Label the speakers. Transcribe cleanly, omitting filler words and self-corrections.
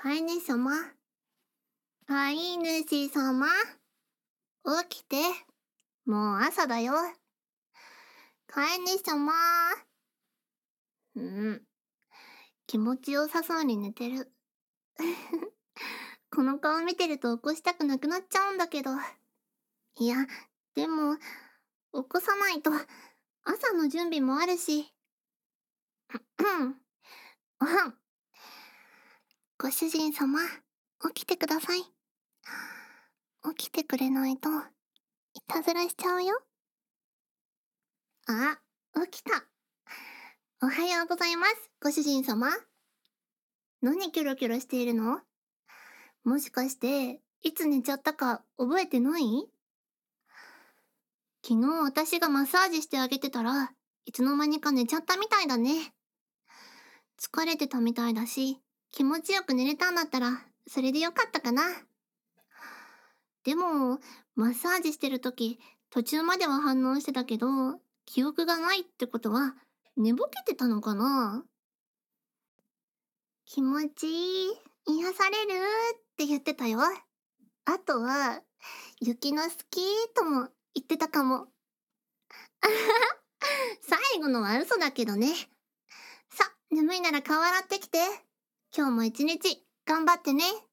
Speaker 1: 飼い主様、飼い主様、起きて。もう朝だよ。飼い主様。気持ちよさそうに寝てる。この顔見てると起こしたくなくなっちゃうんだけど。いや、でも、起こさないと、朝の準備もあるし。おはん。ご主人様、起きてください。起きてくれないと、いたずらしちゃうよ。あ、起きた。おはようございます、ご主人様。何キョロキョロしているの？もしかして、いつ寝ちゃったか覚えてない？昨日私がマッサージしてあげてたらいつの間にか寝ちゃったみたいだね。疲れてたみたいだし、気持ちよく寝れたんだったらそれでよかったかな。でも、マッサージしてる時途中までは反応してたけど、記憶がないってことは寝ぼけてたのかな。気持ちいい、癒されるって言ってたよ。あとは、雪の好きとも言ってたかも。最後のは嘘だけどね。さ、眠いなら顔洗ってきて。今日も一日頑張ってね。